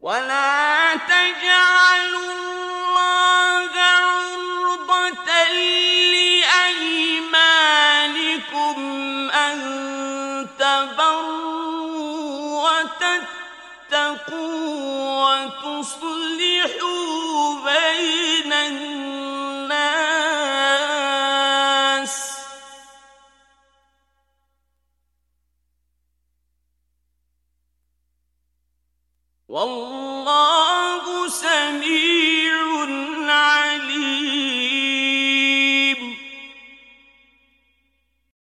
ولا تجعلوا الله عرضة لأيمانكم أن تبروا وتتقوا وتصلحوا بين الناس والله